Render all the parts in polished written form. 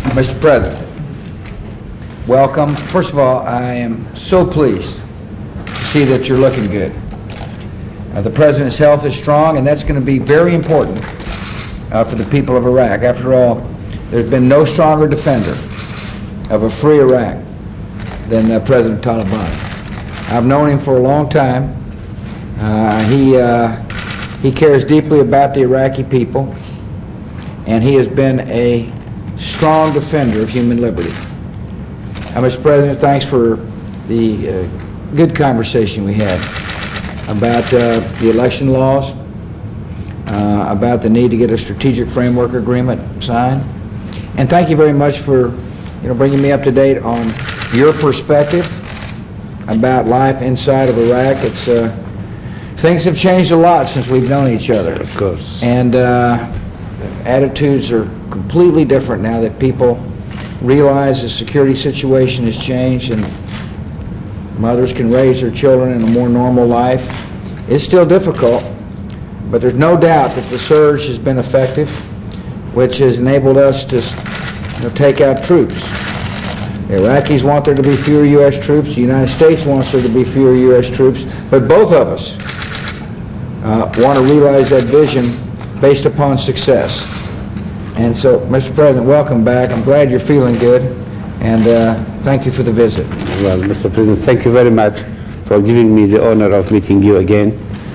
Mr. President, welcome. First of all, I am so pleased to see that you're looking good. The President's health is strong, and that's going to be very important for the people of Iraq. After all, there's been no stronger defender of a free Iraq than President Talabani. I've known him for a long time. He cares deeply about the Iraqi people, and he has been a strong defender of human liberty. Mr. President, thanks for the good conversation we had about the election laws, about the need to get a strategic framework agreement signed, and thank you very much for bringing me up to date on your perspective about life inside of Iraq. Things have changed a lot since we've known each other. Of course. And attitudes are completely different now that people realize the security situation has changed and mothers can raise their children in a more normal life. It's still difficult, but there's no doubt that the surge has been effective, which has enabled us to take out troops. The Iraqis want there to be fewer U.S. troops. The United States wants there to be fewer U.S. troops. But both of us want to realize that vision based upon success. And so, Mr. President, welcome back. I'm glad you're feeling good, and thank you for the visit. Well, Mr. President, thank you very much for giving me the honor of meeting you again.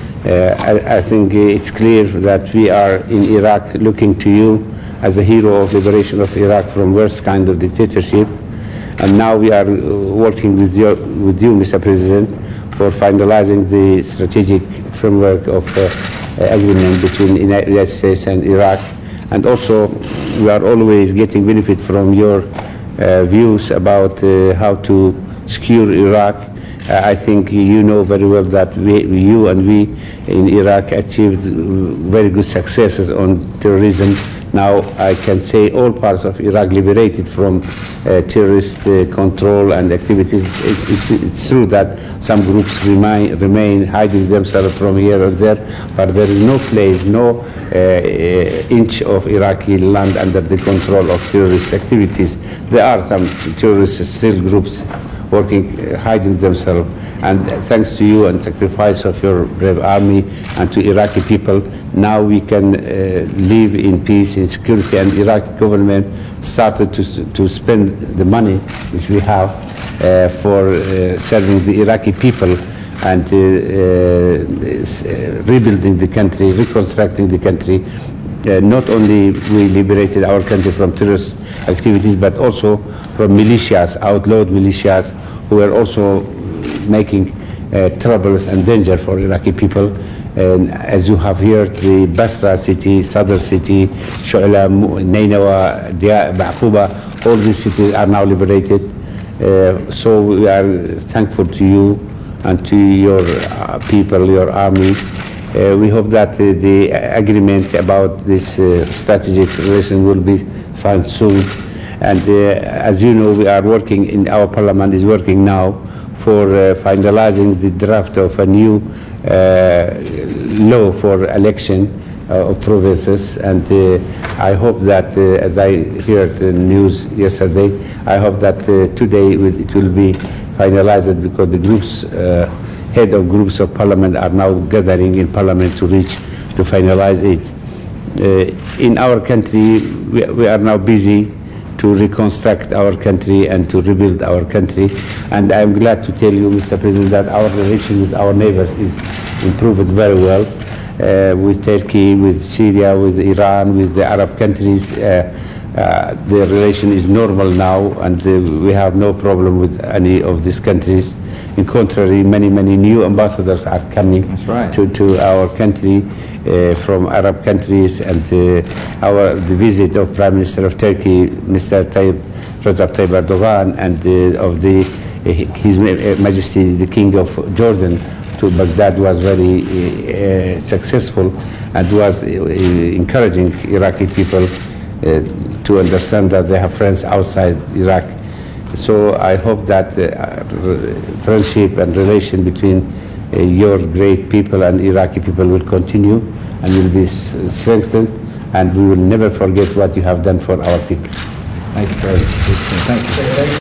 I think it's clear that we are in Iraq looking to you as a hero of liberation of Iraq from worst kind of dictatorship. And now we are working with you, Mr. President, for finalizing the strategic framework of agreement between the United States and Iraq. And also, we are always getting benefit from your views about how to secure Iraq. I think you know very well that you and we in Iraq achieved very good successes on terrorism. Now I can say all parts of Iraq liberated from terrorist control and activities. It's true that some groups remain hiding themselves from here and there, but there is no place, no inch of Iraqi land under the control of terrorist activities. There are some terrorist still groups working, hiding themselves. And thanks to you and sacrifice of your brave army and to Iraqi people, now we can live in peace, in security, and Iraqi government started to spend the money which we have for serving the Iraqi people and rebuilding the country, reconstructing the country. Not only we liberated our country from terrorist activities, but also from militias, outlawed militias, who were also making troubles and danger for Iraqi people. And as you have heard, the Basra city, Sadr city, Shu'ala, Nainawa, Ba'quba, all these cities are now liberated. So we are thankful to you and to your people, your army. We hope that the agreement about this strategic relation will be signed soon. And as you know, we are working in our parliament is working now for finalizing the draft of a new law for election of provinces. And I hope that, as I heard the news yesterday, I hope that today it will be finalized, because the groups, head of groups of parliament are now gathering in parliament to finalize it. In our country, we are now busy to reconstruct our country and to rebuild our country. And I'm glad to tell you, Mr. President, that our relation with our neighbors is improved very well, with Turkey, with Syria, with Iran, with the Arab countries. The relation is normal now, and we have no problem with any of these countries. In contrary, many new ambassadors are coming to our country from Arab countries, and the visit of Prime Minister of Turkey, Mr. Recep Tayyip Erdogan, and of His Majesty the King of Jordan to Baghdad was very successful, and was encouraging Iraqi people to understand that they have friends outside Iraq. So I hope that friendship and relation between your great people and Iraqi people will continue and will be strengthened, and we will never forget what you have done for our people. Thank you, President. Thank you.